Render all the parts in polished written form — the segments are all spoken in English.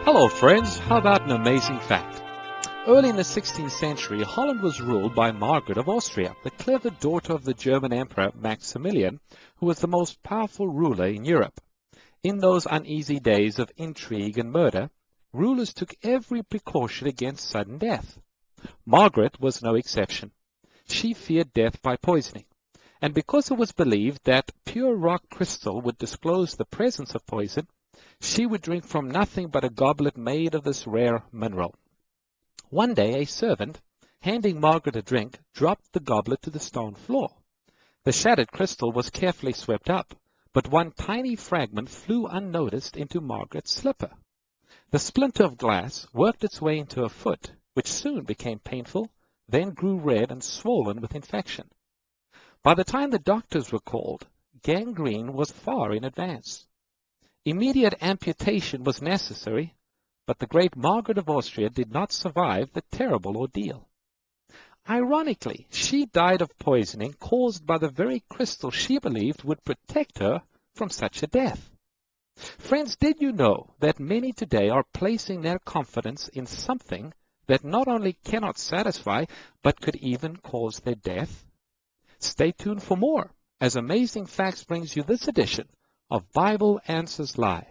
Hello friends, how about an amazing fact? Early in the 16th century, Holland was ruled by Margaret of Austria, the clever daughter of the German Emperor Maximilian, who was the most powerful ruler in Europe. In those uneasy days of intrigue and murder, rulers took every precaution against sudden death. Margaret was no exception. She feared death by poisoning, and because it was believed that pure rock crystal would disclose the presence of poison, she would drink from nothing but a goblet made of this rare mineral. One day a servant, handing Margaret a drink, dropped the goblet to the stone floor. The shattered crystal was carefully swept up, but one tiny fragment flew unnoticed into Margaret's slipper. The splinter of glass worked its way into her foot, which soon became painful, then grew red and swollen with infection. By the time the doctors were called, gangrene was far in advance. Immediate amputation was necessary, but the great Margaret of Austria did not survive the terrible ordeal. Ironically, she died of poisoning caused by the very crystal she believed would protect her from such a death. Friends, did you know that many today are placing their confidence in something that not only cannot satisfy, but could even cause their death? Stay tuned for more, as Amazing Facts brings you this edition of Bible Answers Live.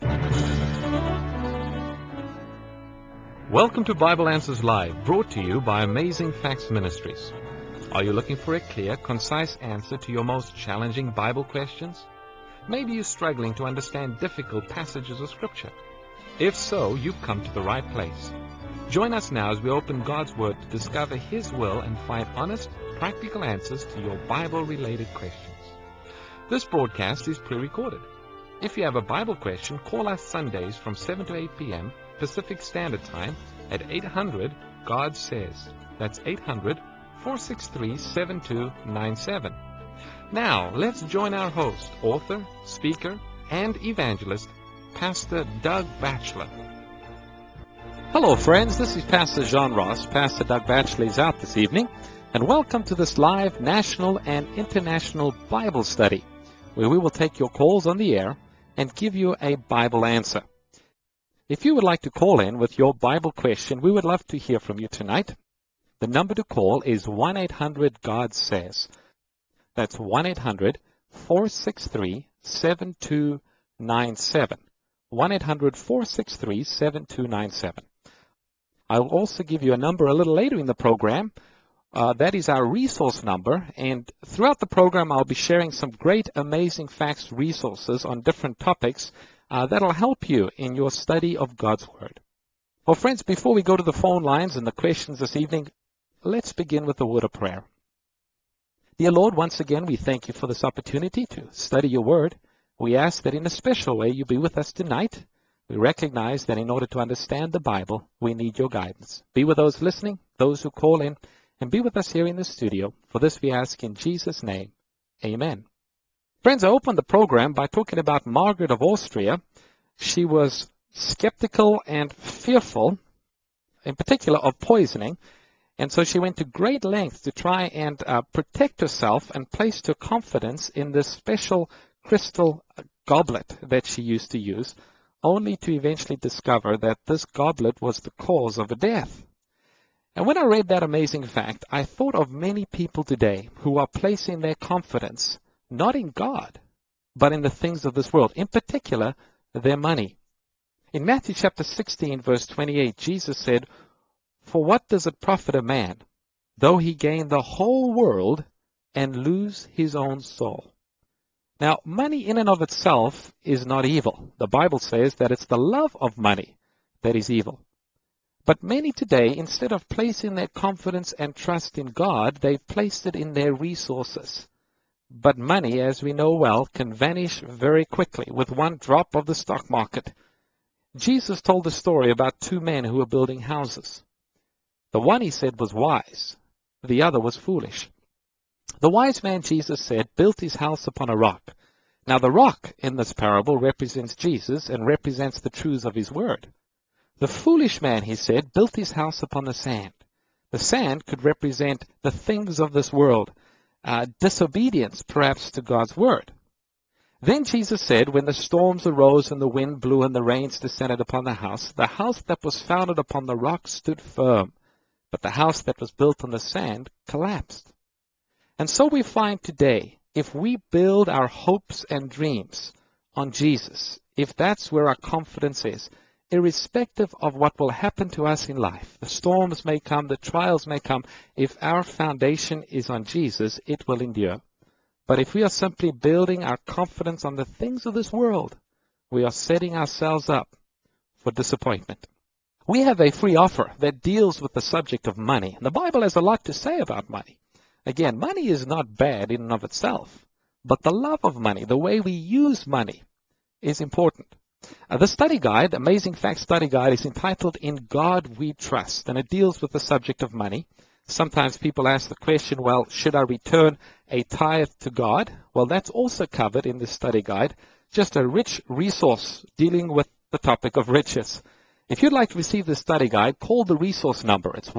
Welcome to Bible Answers Live, brought to you by Amazing Facts Ministries. Are you looking for a clear, concise answer to your most challenging Bible questions? Maybe you're struggling to understand difficult passages of Scripture. If so, you've come to the right place. Join us now as we open God's Word to discover His will and find honest, practical answers to your Bible-related questions. This broadcast is pre-recorded. If you have a Bible question, call us Sundays from 7 to 8 p.m. Pacific Standard Time at 800-GOD-SAYS. That's 800-463-7297. Now, let's join our host, author, speaker, and evangelist, Pastor Doug Batchelor. Hello, friends. This is Pastor John Ross. Pastor Doug Batchelor is out this evening, and welcome to this live national and international Bible study, where we will take your calls on the air and give you a Bible answer. If you would like to call in with your Bible question, we would love to hear from you tonight. The number to call is 1-800-GOD-SAYS. That's 1-800-463-7297. 1-800-463-7297. I'll also give you a number a little later in the program. That is our resource number, and throughout the program I'll be sharing some great Amazing Facts resources on different topics that'll help you in your study of God's Word. Well, friends, before we go to the phone lines and the questions this evening, let's begin with a word of prayer. Dear Lord, once again we thank you for this opportunity to study your Word. We ask that in a special way you be with us tonight. We recognize that in order to understand the Bible, we need your guidance. Be with those listening, those who call in, and be with us here in the studio. For this we ask in Jesus' name. Amen. Friends, I opened the program by talking about Margaret of Austria. She was skeptical and fearful, in particular of poisoning, and so she went to great lengths to try and protect herself and placed her confidence in this special crystal goblet that she used to use, only to eventually discover that this goblet was the cause of her death. And when I read that amazing fact, I thought of many people today who are placing their confidence not in God, but in the things of this world, in particular, their money. In Matthew chapter 16, verse 28, Jesus said, "For what does it profit a man, though he gain the whole world and lose his own soul?" Now, money in and of itself is not evil. The Bible says that it's the love of money that is evil. But many today, instead of placing their confidence and trust in God, they've placed it in their resources. But money, as we know well, can vanish very quickly with one drop of the stock market. Jesus told the story about two men who were building houses. The one, he said, was wise. The other was foolish. The wise man, Jesus said, built his house upon a rock. Now the rock in this parable represents Jesus and represents the truths of his word. The foolish man, he said, built his house upon the sand. The sand could represent the things of this world, disobedience perhaps to God's word. Then Jesus said, when the storms arose and the wind blew and the rains descended upon the house that was founded upon the rock stood firm, but the house that was built on the sand collapsed. And so we find today, if we build our hopes and dreams on Jesus, if that's where our confidence is, irrespective of what will happen to us in life, the storms may come, the trials may come, if our foundation is on Jesus, it will endure. But if we are simply building our confidence on the things of this world, we are setting ourselves up for disappointment. We have a free offer that deals with the subject of money. The Bible has a lot to say about money. Again, money is not bad in and of itself, but the love of money, the way we use money, is important. The study guide, Amazing Facts Study Guide, is entitled In God We Trust, and it deals with the subject of money. Sometimes people ask the question, well, should I return a tithe to God? Well, that's also covered in this study guide, just a rich resource dealing with the topic of riches. If you'd like to receive this study guide, call the resource number. It's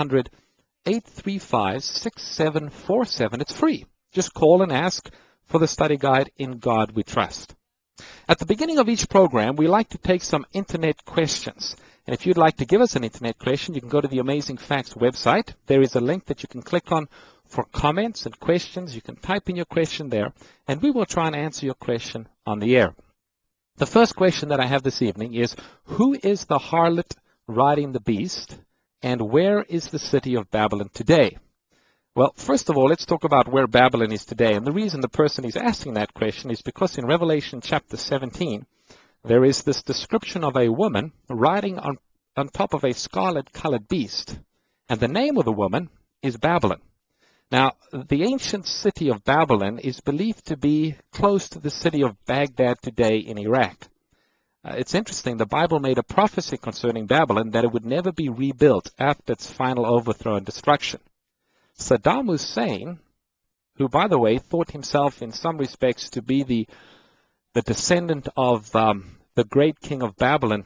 1-800-835-6747. It's free. Just call and ask for the study guide In God We Trust. At the beginning of each program, we like to take some internet questions. And if you'd like to give us an internet question, you can go to the Amazing Facts website. There is a link that you can click on for comments and questions. You can type in your question there, and we will try and answer your question on the air. The first question that I have this evening is, who is the harlot riding the beast, and where is the city of Babylon today? Well, first of all, let's talk about where Babylon is today. And the reason the person is asking that question is because in Revelation chapter 17, there is this description of a woman riding on top of a scarlet-colored beast. And the name of the woman is Babylon. Now, the ancient city of Babylon is believed to be close to the city of Baghdad today in Iraq. It's interesting, the Bible made a prophecy concerning Babylon that it would never be rebuilt after its final overthrow and destruction. Saddam Hussein, who, by the way, thought himself in some respects to be the descendant of the great king of Babylon,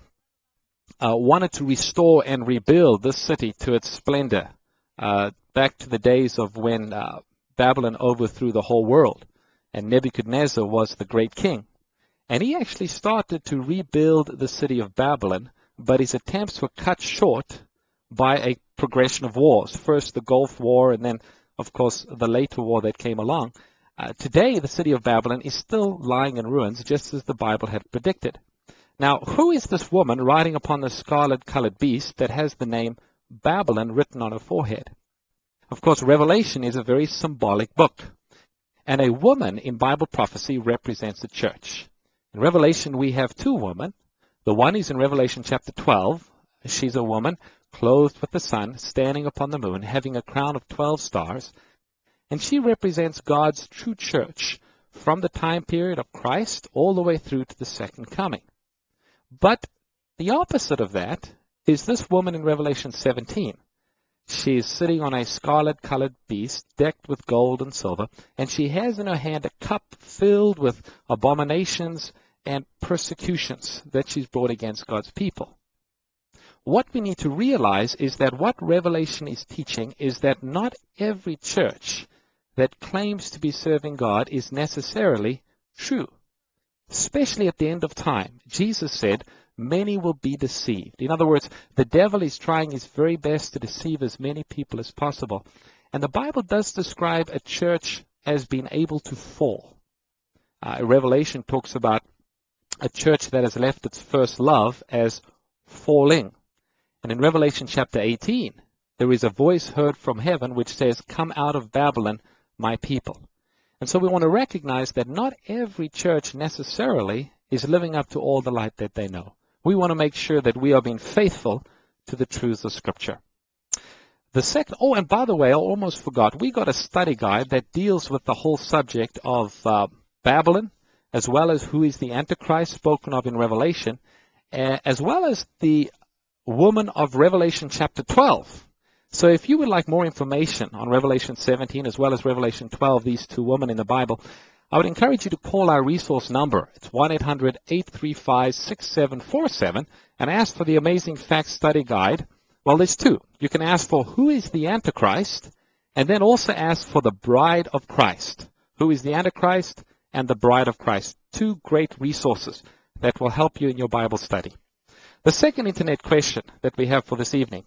wanted to restore and rebuild this city to its splendor, back to the days of when Babylon overthrew the whole world, and Nebuchadnezzar was the great king. And he actually started to rebuild the city of Babylon, but his attempts were cut short by a progression of wars. First the Gulf War, and then, of course, the later war that came along. Today, the city of Babylon is still lying in ruins, just as the Bible had predicted. Now, who is this woman riding upon the scarlet-colored beast that has the name Babylon written on her forehead? Of course, Revelation is a very symbolic book, and a woman in Bible prophecy represents the church. In Revelation, we have two women. The one is in Revelation chapter 12. She's a woman clothed with the sun, standing upon the moon, having a crown of 12 stars. And she represents God's true church from the time period of Christ all the way through to the second coming. But the opposite of that is this woman in Revelation 17. She is sitting on a scarlet-colored beast decked with gold and silver, and she has in her hand a cup filled with abominations and persecutions that she's brought against God's people. What we need to realize is that what Revelation is teaching is that not every church that claims to be serving God is necessarily true. Especially at the end of time. Jesus said, many will be deceived. In other words, the devil is trying his very best to deceive as many people as possible. And the Bible does describe a church as being able to fall. Revelation talks about a church that has left its first love as falling. And in Revelation chapter 18, there is a voice heard from heaven which says, come out of Babylon, my people. And so we want to recognize that not every church necessarily is living up to all the light that they know. We want to make sure that we are being faithful to the truths of Scripture. The second, and by the way, I almost forgot, we got a study guide that deals with the whole subject of Babylon, as well as who is the Antichrist spoken of in Revelation, as well as the woman of Revelation chapter 12. So if you would like more information on Revelation 17 as well as Revelation 12, these two women in the Bible, I would encourage you to call our resource number. It's 1-800-835-6747 and ask for the Amazing Facts Study Guide. Well, there's two. You can ask for who is the Antichrist, and then also ask for the bride of Christ. Who is the Antichrist, and The Bride of Christ. Two great resources that will help you in your Bible study. The second internet question that we have for this evening.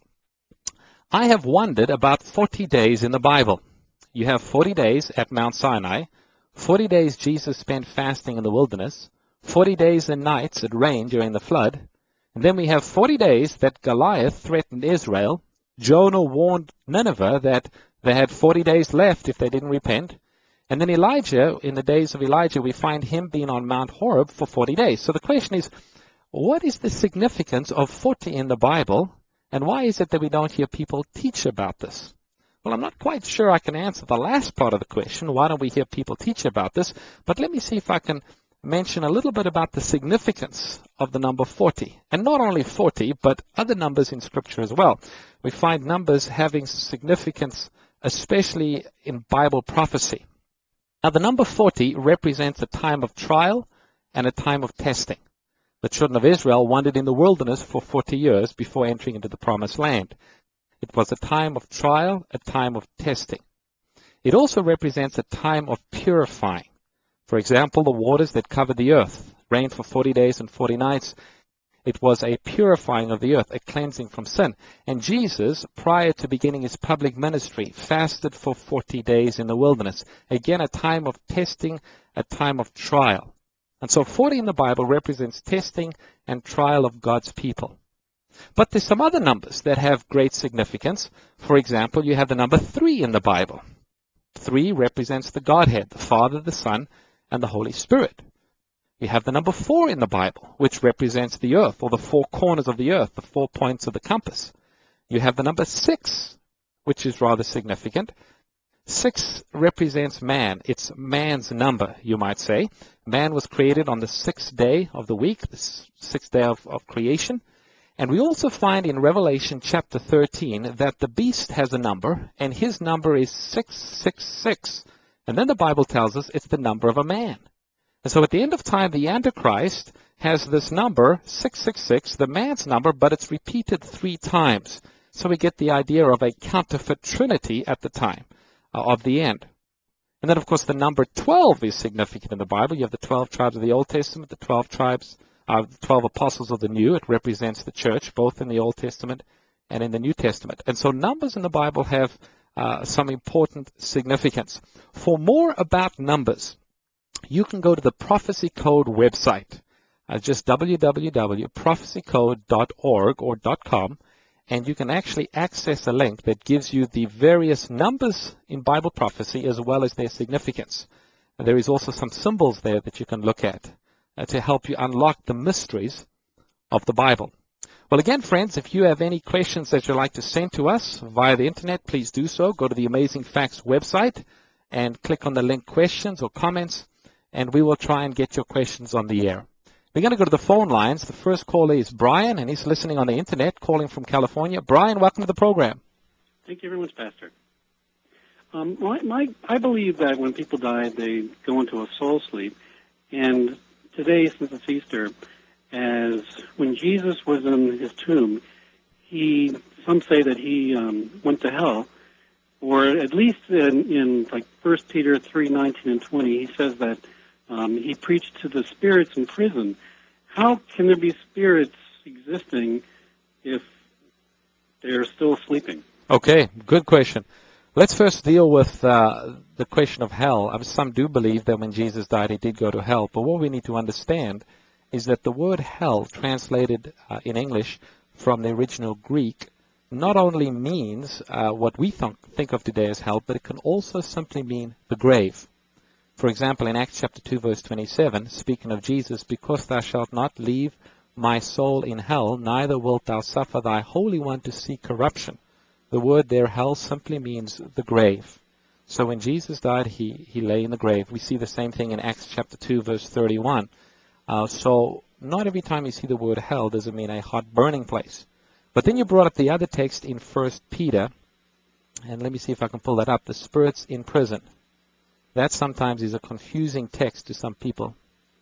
I have wondered about 40 days in the Bible. You have 40 days at Mount Sinai, 40 days Jesus spent fasting in the wilderness, 40 days and nights it rained during the flood, and then we have 40 days that Goliath threatened Israel. Jonah warned Nineveh that they had 40 days left if they didn't repent. And then Elijah, in the days of Elijah, we find him being on Mount Horeb for 40 days. So the question is, what is the significance of 40 in the Bible, and why is it that we don't hear people teach about this? Well, I'm not quite sure I can answer the last part of the question. Why don't we hear people teach about this? But let me see if I can mention a little bit about the significance of the number 40. And not only 40, but other numbers in Scripture as well. We find numbers having significance, especially in Bible prophecy. Now, the number 40 represents a time of trial and a time of testing. The children of Israel wandered in the wilderness for 40 years before entering into the promised land. It was a time of trial, a time of testing. It also represents a time of purifying. For example, the waters that covered the earth rained for 40 days and 40 nights. It was a purifying of the earth, a cleansing from sin. And Jesus, prior to beginning his public ministry, fasted for 40 days in the wilderness. Again, a time of testing, a time of trial. And so 40 in the Bible represents testing and trial of God's people. But there's some other numbers that have great significance. For example, you have the number 3 in the Bible. 3 represents the Godhead, the Father, the Son, and the Holy Spirit. You have the number 4 in the Bible, which represents the earth, or the 4 corners of the earth, the 4 points of the compass. You have the number 6, which is rather significant. 6 represents man. It's man's number, you might say. Man was created on the 6th day of the week, the 6th day of creation. And we also find in Revelation chapter 13 that the beast has a number, and his number is 666. And then the Bible tells us it's the number of a man. And so at the end of time, the Antichrist has this number, 666, the man's number, but it's repeated 3 times. So we get the idea of a counterfeit trinity at the time of the end. And then, of course, the number 12 is significant in the Bible. You have the 12 tribes of the Old Testament, the 12 tribes, 12 apostles of the New. It represents the church, both in the Old Testament and in the New Testament. And so numbers in the Bible have some important significance. For more about numbers, you can go to the Prophecy Code website, just www.prophecycode.org or .com, and you can actually access a link that gives you the various numbers in Bible prophecy as well as their significance. And there is also some symbols there that you can look at to help you unlock the mysteries of the Bible. Well, again, friends, if you have any questions that you'd like to send to us via the internet, please do so. Go to the Amazing Facts website and click on the link questions or comments, and we will try and get your questions on the air. We're going to go to the phone lines. The first caller is Brian, and he's listening on the internet, calling from California. Brian, welcome to the program. Thank you very much, Pastor. I believe that when people die, they go into a soul sleep. And today, since it's Easter, as when Jesus was in his tomb, some say that he went to hell, or at least in like 1 Peter 3:19 and 20, he says that he preached to the spirits in prison. How can there be spirits existing if they're still sleeping? Okay, good question. Let's first deal with the question of hell. Some do believe that when Jesus died, he did go to hell. But what we need to understand is that the word hell, translated in English from the original Greek, not only means what we think of today as hell, but it can also simply mean the grave. For example, in Acts chapter 2, verse 27, speaking of Jesus, because thou shalt not leave my soul in hell, neither wilt thou suffer thy Holy One to see corruption. The word there, hell, simply means the grave. So when Jesus died, he lay in the grave. We see the same thing in Acts chapter 2, verse 31. So not every time you see the word hell does it mean a hot burning place. But then you brought up the other text in 1 Peter, and let me see if I can pull that up, the spirits in prison. That sometimes is a confusing text to some people.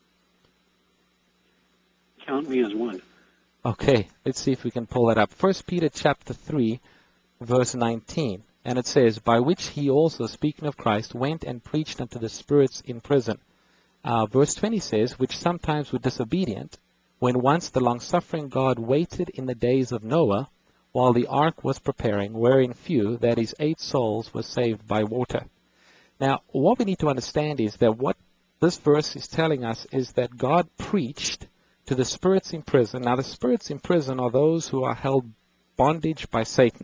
Count me as one. Okay, let's see if we can pull that up. 1 Peter chapter 3, verse 19. And it says, by which he also, speaking of Christ, went and preached unto the spirits in prison, Verse 20 says, which sometimes were disobedient, when once the long-suffering God waited in the days of Noah, while the ark was preparing, wherein few, that is 8 souls, were saved by water. Now, what we need to understand is that what this verse is telling us is that God preached to the spirits in prison. Now, the spirits in prison are those who are held bondage by Satan.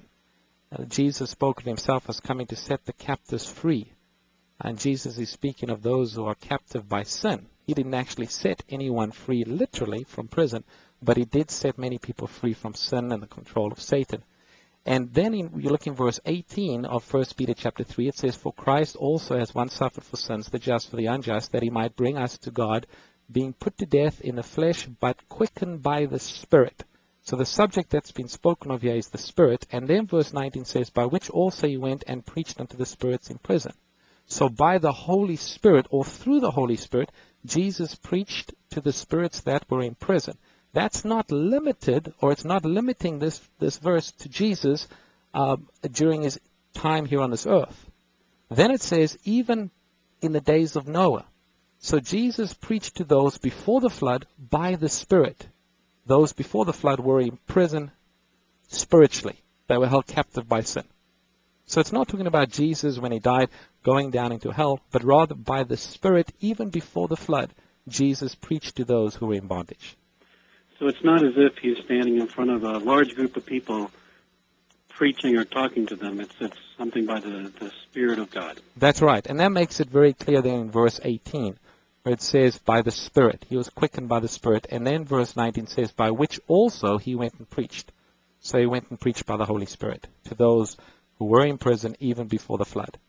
Jesus spoke of himself as coming to set the captives free. And Jesus is speaking of those who are captive by sin. He didn't actually set anyone free literally from prison, but he did set many people free from sin and the control of Satan. And then you look in verse 18 of 1 Peter chapter 3, it says, for Christ also has once suffered for sins, the just for the unjust, that he might bring us to God, being put to death in the flesh, but quickened by the Spirit. So the subject that's been spoken of here is the Spirit. And then verse 19 says, by which also he went and preached unto the spirits in prison. So by the Holy Spirit, or through the Holy Spirit, Jesus preached to the spirits that were in prison. That's not limited, or it's not limiting this verse to Jesus during his time here on this earth. Then it says, even in the days of Noah. So Jesus preached to those before the flood by the Spirit. Those before the flood were in prison spiritually. They were held captive by sin. So it's not talking about Jesus when he died going down into hell, but rather by the Spirit, even before the flood, Jesus preached to those who were in bondage. So it's not as if he's standing in front of a large group of people preaching or talking to them. It's something by the Spirit of God. That's right. And that makes it very clear there in verse 18, where it says, by the Spirit. He was quickened by the Spirit. And then verse 19 says, by which also he went and preached. So he went and preached by the Holy Spirit to those who were in prison even before the flood.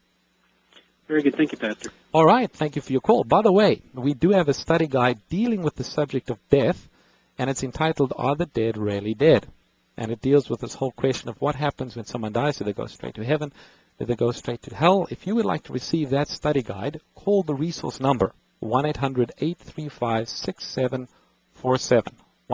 Very good. Thank you, Pastor. All right. Thank you for your call. By the way, we do have a study guide dealing with the subject of death, and it's entitled, Are the Dead Really Dead? And it deals with this whole question of what happens when someone dies. Do they go straight to heaven? Do they go straight to hell? If you would like to receive that study guide, call the resource number, 1-800-835-6747.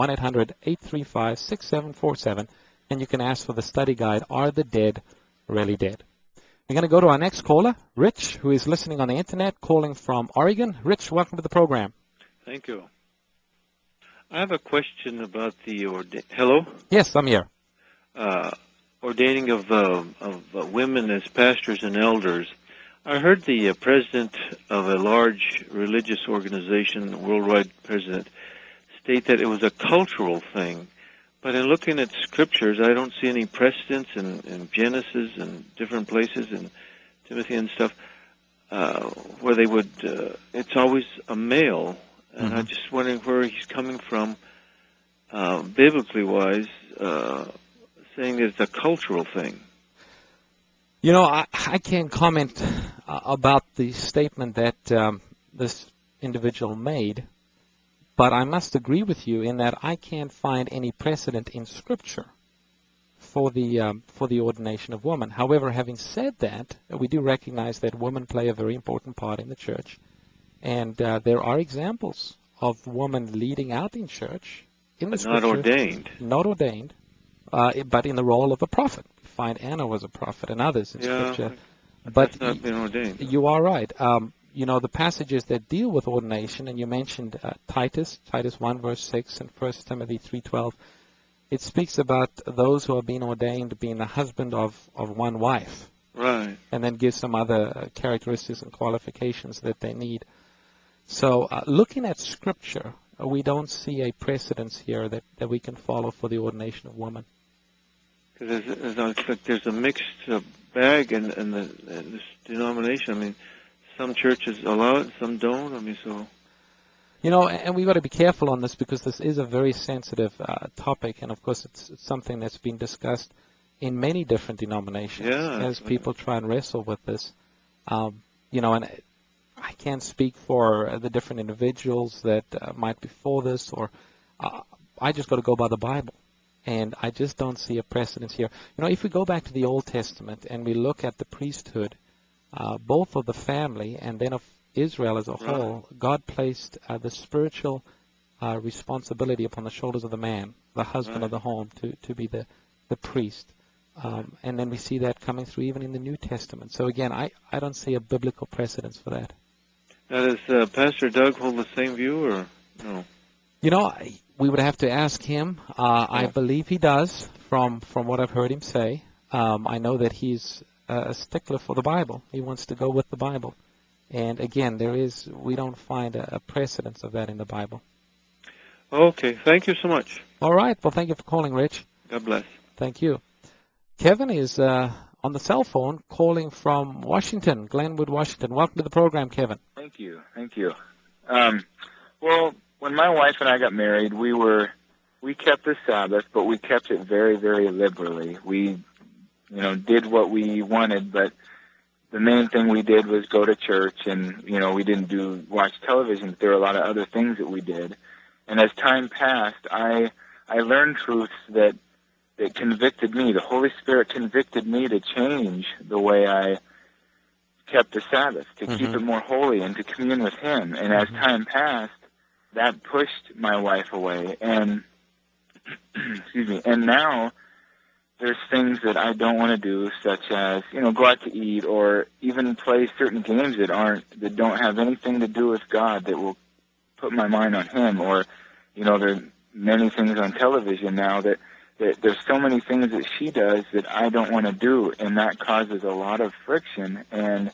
1-800-835-6747. And you can ask for the study guide, Are the Dead Really Dead? We're going to go to our next caller, Rich, who is listening on the internet, calling from Oregon. Rich, welcome to the program. Thank you. I have a question about the hello. Yes, I'm here. Ordaining of women as pastors and elders. I heard the president of a large religious organization, worldwide president, state that it was a cultural thing. But in looking at scriptures, I don't see any precedents in Genesis and different places in Timothy and stuff where they would. It's always a male. And I'm just wondering where he's coming from, biblically wise, saying it's a cultural thing. You know, I can't comment about the statement that this individual made, but I must agree with you in that I can't find any precedent in Scripture for the ordination of women. However, having said that, we do recognize that women play a very important part in the church. And there are examples of women leading out in church in the Scripture. Not ordained. Not ordained, but in the role of a prophet. We find Anna was a prophet and others in Scripture. But not been ordained. You are right. You know, the passages that deal with ordination, and you mentioned Titus 1 verse 6 and 1 Timothy 3:12, it speaks about those who are being ordained being the husband of one wife. Right. And then gives some other characteristics and qualifications that they need. So looking at Scripture, we don't see a precedence here that we can follow for the ordination of women. Because there's a mixed bag in this denomination. I mean, some churches allow it, some don't. I mean, so. You know, and we've got to be careful on this because this is a very sensitive topic, and of course it's something that's been discussed in many different denominations as people try and wrestle with this. You know, and I can't speak for the different individuals that might be for this, or I just got to go by the Bible. And I just don't see a precedence here. You know, if we go back to the Old Testament and we look at the priesthood, both of the family and then of Israel as a whole, God placed the spiritual responsibility upon the shoulders of the man, the husband of the home, to be the priest. And then we see that coming through even in the New Testament. So again, I don't see a biblical precedence for that. Now, does Pastor Doug hold the same view, or no? You know, we would have to ask him. I believe he does, from what I've heard him say. I know that he's a stickler for the Bible. He wants to go with the Bible. And again, we don't find a precedence of that in the Bible. Okay, thank you so much. All right. Well, thank you for calling, Rich. God bless. Thank you. Kevin is on the cell phone calling from Washington, Glenwood, Washington. Welcome to the program, Kevin. Thank you. Thank you. Well, when my wife and I got married, we kept the Sabbath, but we kept it very, very liberally. We, did what we wanted, but the main thing we did was go to church, and, we didn't watch television, but there were a lot of other things that we did. And as time passed, I learned truths that convicted me. The Holy Spirit convicted me to change the way I kept the Sabbath, to keep it more holy and to commune with Him. And as time passed, that pushed my wife away. And excuse me. And now there's things that I don't want to do, such as go out to eat, or even play certain games that don't have anything to do with God, that will put my mind on Him. Or there are many things on television now that there's so many things that she does that I don't want to do, and that causes a lot of friction, and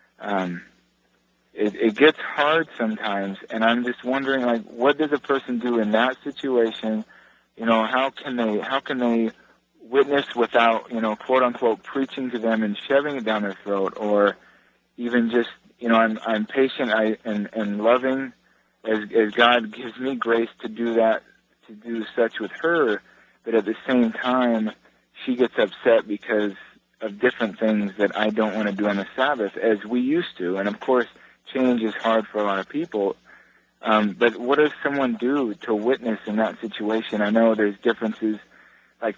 it gets hard sometimes. And I'm just wondering, like, what does a person do in that situation? How can they witness without, quote unquote, preaching to them and shoving it down their throat, or even just, I'm patient and loving as God gives me grace to do that, to do such with her. But at the same time, she gets upset because of different things that I don't want to do on the Sabbath as we used to. And of course, change is hard for a lot of people. But what does someone do to witness in that situation? I know there's differences, like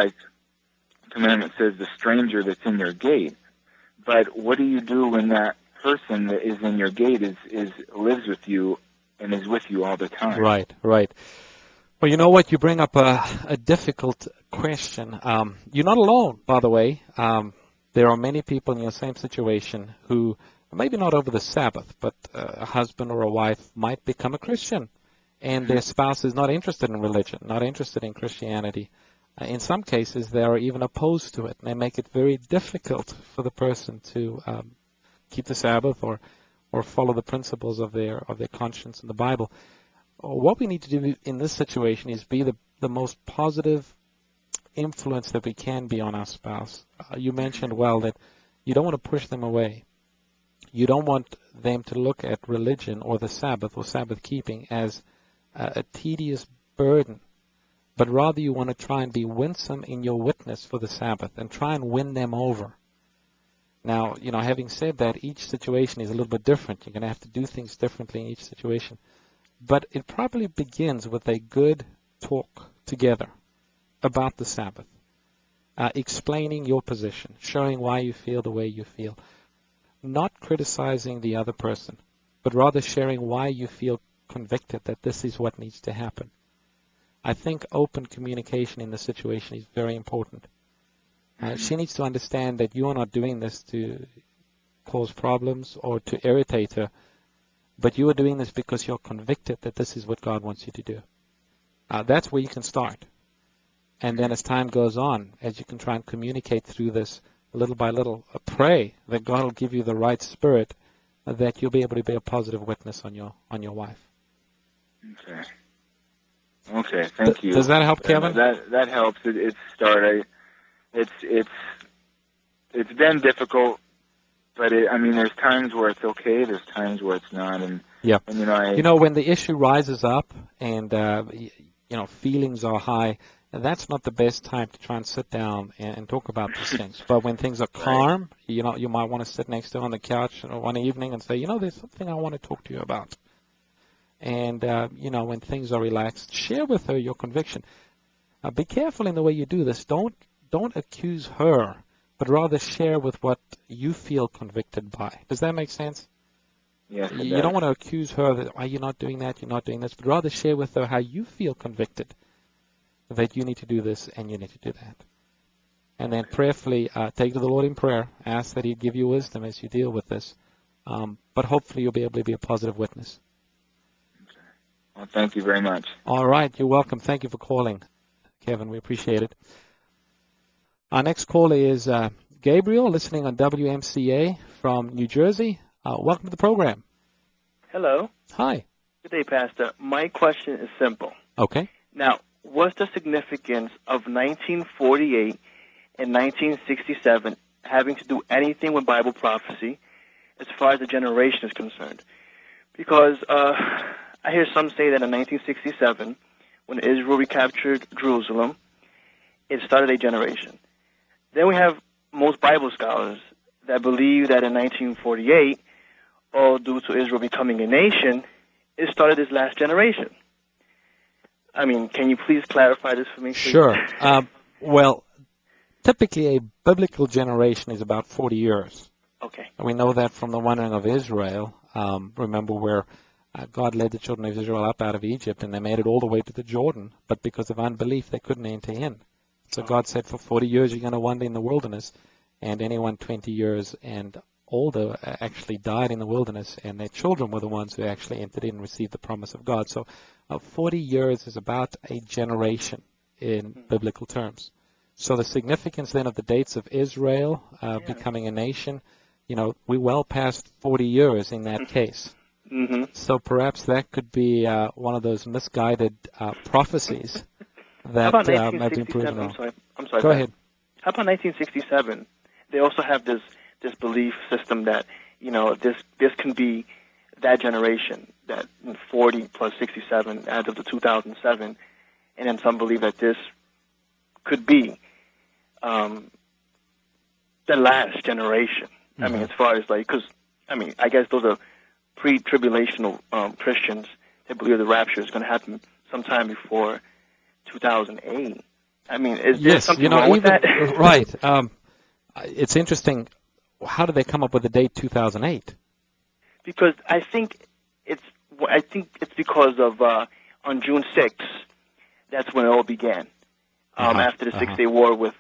commandment says, the stranger that's in your gate. But what do you do when that person that is in your gate lives with you and is with you all the time? Right. Well, you know what? You bring up a difficult question. You're not alone, by the way. There are many people in your same situation who, maybe not over the Sabbath, but a husband or a wife might become a Christian, and their spouse is not interested in religion, not interested in Christianity. In some cases, they are even opposed to it, and they make it very difficult for the person to keep the Sabbath or follow the principles of their conscience in the Bible. What we need to do in this situation is be the most positive influence that we can be on our spouse. You mentioned well that you don't want to push them away. You don't want them to look at religion or the Sabbath or Sabbath keeping as a tedious burden, but rather you want to try and be winsome in your witness for the Sabbath and try and win them over. Now, having said that, each situation is a little bit different. You're going to have to do things differently in each situation. But it probably begins with a good talk together about the Sabbath, explaining your position, showing why you feel the way you feel, not criticizing the other person, but rather sharing why you feel convicted that this is what needs to happen. I think open communication in the situation is very important. She needs to understand that you are not doing this to cause problems or to irritate her, but you are doing this because you're convicted that this is what God wants you to do. That's where you can start. And then as time goes on, as you can try and communicate through this little by little, pray that God will give you the right spirit, that you'll be able to be a positive witness on your wife. Okay, thank you. Does that help, Kevin? That helps. It's start. It's been difficult. But there's times where it's okay. There's times where it's not, and when the issue rises up and feelings are high, that's not the best time to try and sit down and talk about these things. But when things are calm, you might want to sit next to her on the couch one evening and say, there's something I want to talk to you about. And when things are relaxed, share with her your conviction. Be careful in the way you do this. Don't accuse her, but rather share with what you feel convicted by. Does that make sense? Yes, it does. You don't want to accuse her that, you're not doing that, you're not doing this, but rather share with her how you feel convicted that you need to do this and you need to do that. And then prayerfully take to the Lord in prayer. Ask that He'd give you wisdom as you deal with this. but hopefully you'll be able to be a positive witness. Well, thank you very much. All right, you're welcome. Thank you for calling, Kevin. We appreciate it. Our next caller is Gabriel, listening on WMCA from New Jersey. Welcome to the program. Hello. Hi. Good day, Pastor. My question is simple. Okay. Now, what's the significance of 1948 and 1967 having to do anything with Bible prophecy as far as the generation is concerned? Because I hear some say that in 1967, when Israel recaptured Jerusalem, it started a generation. Then we have most Bible scholars that believe that in 1948, all due to Israel becoming a nation, it started this last generation. I mean, can you please clarify this for me, please? Sure. Well, typically a biblical generation is about 40 years. Okay. And we know that from the wandering of Israel. Remember where God led the children of Israel up out of Egypt, and they made it all the way to the Jordan, but because of unbelief, they couldn't enter in. So God said, for 40 years you're going to wander in the wilderness, and anyone 20 years and older actually died in the wilderness, and their children were the ones who actually entered in and received the promise of God. So 40 years is about a generation in biblical terms. So the significance then of the dates of Israel becoming a nation, you know, we're well past 40 years in that case. Mm-hmm. So perhaps that could be one of those misguided prophecies that How about might be proven 1967? wrong. I'm sorry. Go ahead. How about 1967? They also have this belief system that, you know, this can be that generation, that 40 plus 67 adds up to 2007, and then some believe that this could be the last generation. Mm-hmm. I mean, as far as like, because, I mean, I guess those are pre-tribulational Christians. They believe the rapture is going to happen sometime before 2008. I mean, is there something wrong with that? Right. It's interesting. How did they come up with the date 2008? Because I think it's because of on June 6th, that's when it all began. After the Six-Day War with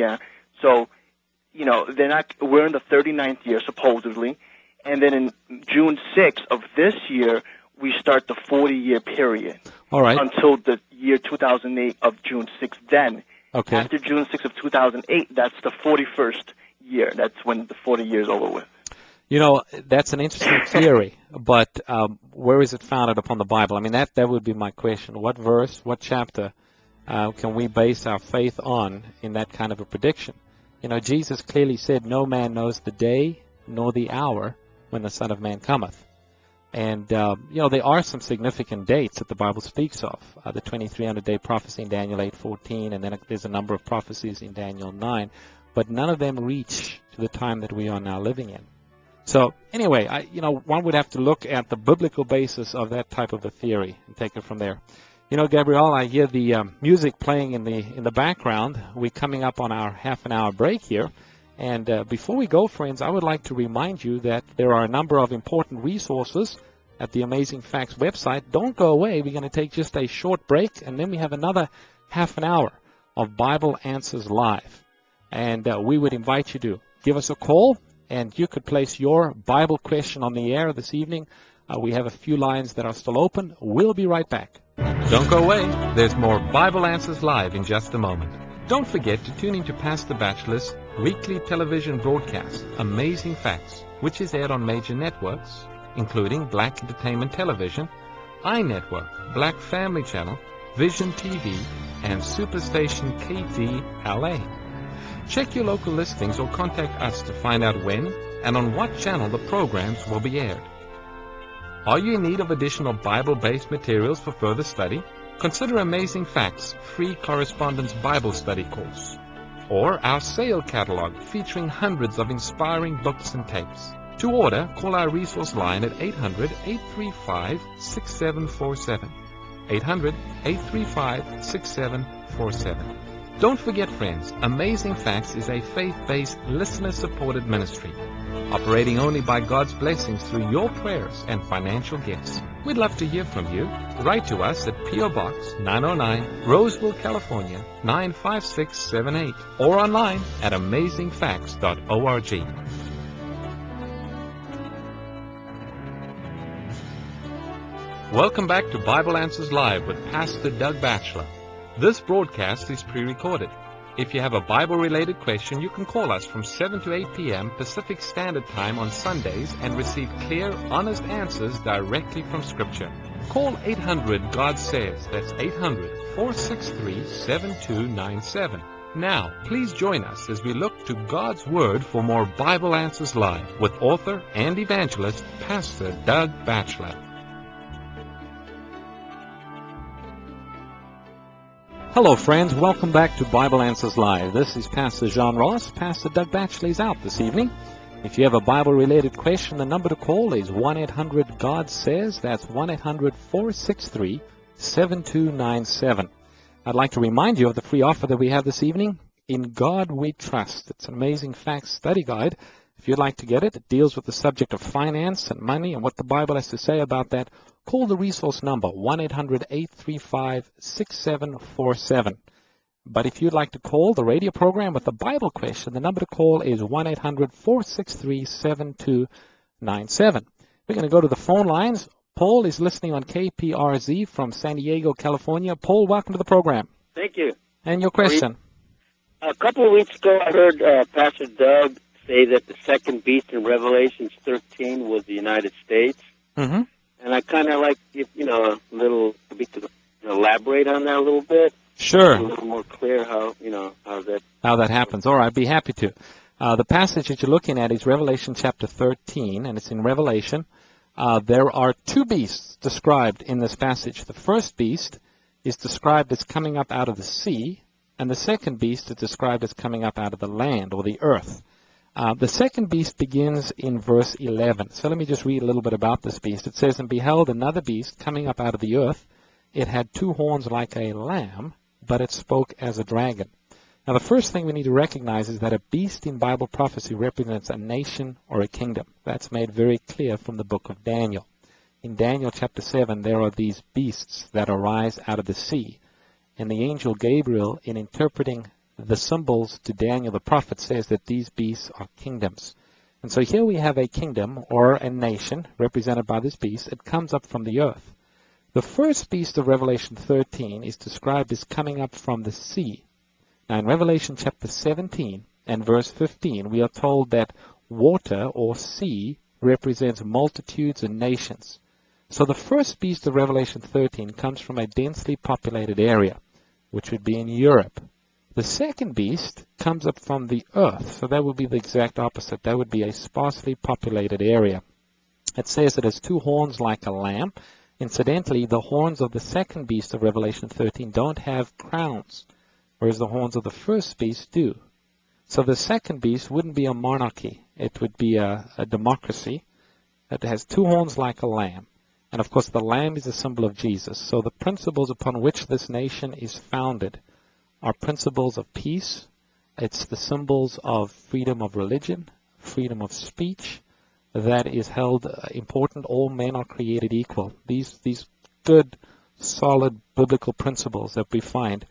So, you know, we're in the 39th year supposedly, and then in June 6th of this year we start the 40-year period. All right. Until the year 2008 of June 6th. Then, after June 6th of 2008, that's the 41st year. That's when the 40 years over with. You know, that's an interesting theory, but where is it founded upon the Bible? I mean, that would be my question. What verse, what chapter can we base our faith on in that kind of a prediction? You know, Jesus clearly said, no man knows the day nor the hour when the Son of Man cometh. And, you know, there are some significant dates that the Bible speaks of. The 2300-day prophecy in Daniel 8:14, and then there's a number of prophecies in Daniel 9. But none of them reach to the time that we are now living in. So, anyway, you know, one would have to look at the biblical basis of that type of a theory and take it from there. You know, Gabrielle, I hear the music playing in the background. We're coming up on our half-an-hour break here. And before we go, friends, I would like to remind you that there are a number of important resources at the Amazing Facts website. Don't go away. We're going to take just a short break, and then we have another half an hour of Bible Answers Live. And we would invite you to give us a call, and you could place your Bible question on the air this evening. We have a few lines that are still open. We'll be right back. Don't go away. There's more Bible Answers Live in just a moment. Don't forget to tune into Pastor Batchelor's weekly television broadcast, Amazing Facts, which is aired on major networks, including Black Entertainment Television, iNetwork, Black Family Channel, Vision TV, and Superstation KD LA. Check your local listings or contact us to find out when and on what channel the programs will be aired. Are you in need of additional Bible-based materials for further study? Consider Amazing Facts free correspondence Bible study course, or our sale catalog featuring hundreds of inspiring books and tapes. To order, call our resource line at 800-835-6747. 800-835-6747. Don't forget, friends, Amazing Facts is a faith-based, listener-supported ministry, operating only by God's blessings through your prayers and financial gifts. We'd love to hear from you. Write to us at P.O. Box 909, Roseville, California, 95678, or online at amazingfacts.org. Welcome back to Bible Answers Live with Pastor Doug Batchelor. This broadcast is pre-recorded. If you have a Bible-related question, you can call us from 7 to 8 p.m. Pacific Standard Time on Sundays and receive clear, honest answers directly from Scripture. Call 800-GOD-SAYS. That's 800-463-7297. Now, please join us as we look to God's Word for more Bible Answers Live with author and evangelist Pastor Doug Batchelor. Hello friends, welcome back to Bible Answers Live. This is Pastor John Ross. Pastor Doug Batchelor is out this evening. If you have a Bible-related question, the number to call is 1-800-GOD-SAYS. That's 1-800-463-7297. I'd like to remind you of the free offer that we have this evening, In God We Trust. It's an amazing facts study guide. If you'd like to get it, it deals with the subject of finance and money and what the Bible has to say about that. Call the resource number, 1-800-835-6747. But if you'd like to call the radio program with a Bible question, the number to call is 1-800-463-7297. We're going to go to the phone lines. Paul is listening on KPRZ from San Diego, California. Paul, welcome to the program. Thank you. And your question? A couple of weeks ago, I heard Pastor Doug say that the second beast in Revelation 13 was the United States. Mm-hmm. And I kind of like, a little, maybe to elaborate on that a little bit. Sure. A little more clear how that happens. All right, I'd be happy to. The passage that you're looking at is Revelation chapter 13, and it's in Revelation. There are two beasts described in this passage. The first beast is described as coming up out of the sea, and the second beast is described as coming up out of the land or the earth. The second beast begins in verse 11. So let me just read a little bit about this beast. It says, "And beheld another beast coming up out of the earth. It had two horns like a lamb, but it spoke as a dragon." Now the first thing we need to recognize is that a beast in Bible prophecy represents a nation or a kingdom. That's made very clear from the book of Daniel. In Daniel chapter 7, there are these beasts that arise out of the sea. And the angel Gabriel, in interpreting the symbols to Daniel the prophet, says that these beasts are kingdoms. And so here we have a kingdom or a nation represented by this beast. It comes up from the earth. The first beast of Revelation 13 is described as coming up from the sea. Now in Revelation chapter 17 and verse 15, we are told that water or sea represents multitudes and nations. So the first beast of Revelation 13 comes from a densely populated area, which would be in Europe. The second beast comes up from the earth, so that would be the exact opposite. That would be a sparsely populated area. It says it has two horns like a lamb. Incidentally, the horns of the second beast of Revelation 13 don't have crowns, whereas the horns of the first beast do. So the second beast wouldn't be a monarchy. It would be a democracy. It has two horns like a lamb. And of course, the lamb is a symbol of Jesus. So the principles upon which this nation is founded are principles of peace. It's the symbols of freedom of religion, freedom of speech, that is held important. All men are created equal. These good, solid biblical principles that we find,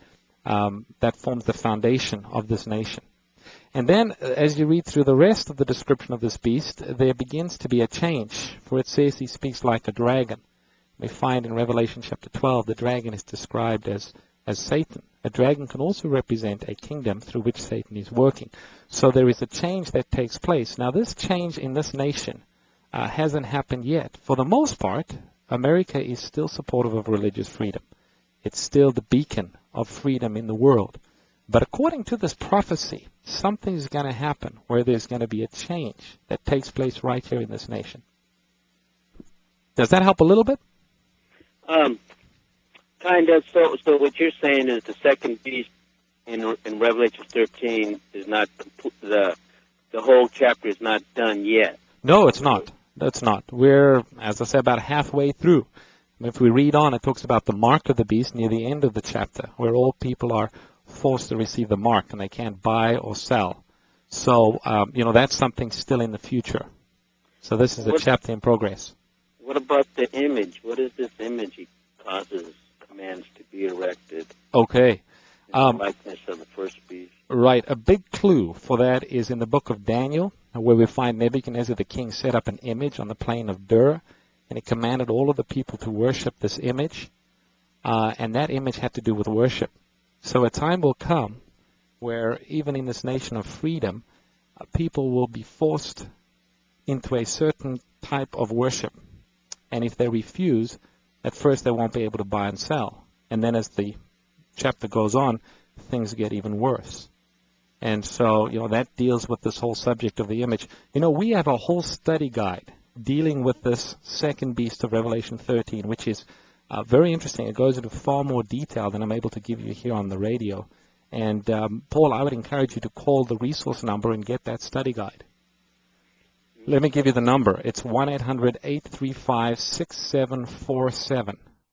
that forms the foundation of this nation. And then, as you read through the rest of the description of this beast, there begins to be a change, for it says he speaks like a dragon. We find in Revelation chapter 12, the dragon is described as Satan. A dragon can also represent a kingdom through which Satan is working. So there is a change that takes place. Now, this change in this nation hasn't happened yet. For the most part, America is still supportive of religious freedom. It's still the beacon of freedom in the world. But according to this prophecy, something is going to happen where there's going to be a change that takes place right here in this nation. Does that help a little bit? Kind of. So what you're saying is the second beast in Revelation 13 is not the whole chapter is not done yet. No, it's not. It's not. We're, as I said, about halfway through. If we read on, it talks about the mark of the beast near the end of the chapter, where all people are forced to receive the mark and they can't buy or sell. So, that's something still in the future. So this is a chapter in progress. What about the image? What is this image he causes commands to be erected? Okay. In the likeness of the first beast. Right. A big clue for that is in the book of Daniel, where we find Nebuchadnezzar the king set up an image on the plain of Dur. and he commanded all of the people to worship this image, and that image had to do with worship. So a time will come where even in this nation of freedom, people will be forced into a certain type of worship. And if they refuse, at first they won't be able to buy and sell. And then as the chapter goes on, things get even worse. And so, that deals with this whole subject of the image. We have a whole study guide dealing with this second beast of Revelation 13, which is very interesting. It goes into far more detail than I'm able to give you here on the radio. And, Paul, I would encourage you to call the resource number and get that study guide. Let me give you the number. It's 1-800-835-6747.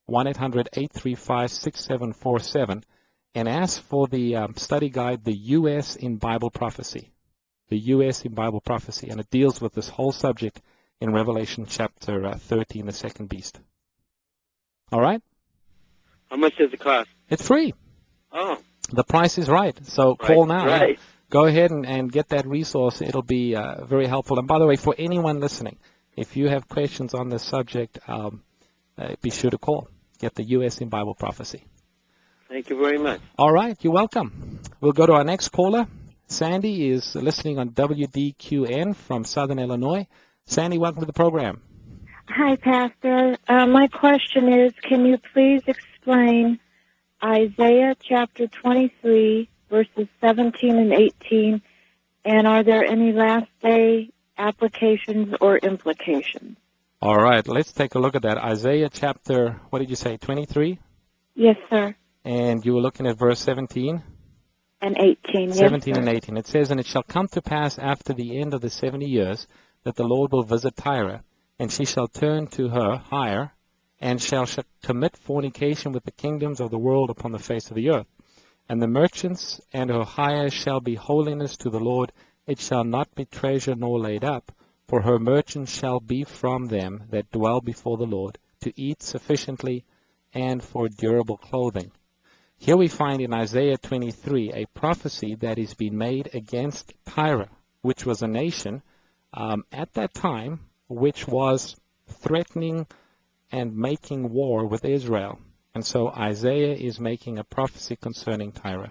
1-800-835-6747. And ask for the study guide, The U.S. in Bible Prophecy. The U.S. in Bible Prophecy. And it deals with this whole subject in Revelation chapter 13, the second beast. All right? How much does it cost? It's free. Oh. The price is right. So call now. Right. Go ahead and get that resource. It'll be very helpful. And by the way, for anyone listening, if you have questions on this subject, be sure to call. Get the U.S. in Bible Prophecy. Thank you very much. All right. You're welcome. We'll go to our next caller. Sandy is listening on WDQN from Southern Illinois. Sandy, welcome to the program. Hi, Pastor. My question is, can you please explain Isaiah chapter 23, verses 17 and 18, and are there any last day applications or implications? All right, let's take a look at that. Isaiah chapter, what did you say, 23? Yes, sir. And you were looking at verse 17? And 18, yes, 17 sir. and 18. It says, "And it shall come to pass after the end of the 70 years that the Lord will visit Tyre, and she shall turn to her hire, and shall commit fornication with the kingdoms of the world upon the face of the earth. And the merchants and her hire shall be holiness to the Lord. It shall not be treasure nor laid up, for her merchants shall be from them that dwell before the Lord, to eat sufficiently and for durable clothing." Here we find in Isaiah 23 a prophecy that is being made against Tyre, which was a nation at that time which was threatening and making war with Israel. And so Isaiah is making a prophecy concerning Tyre.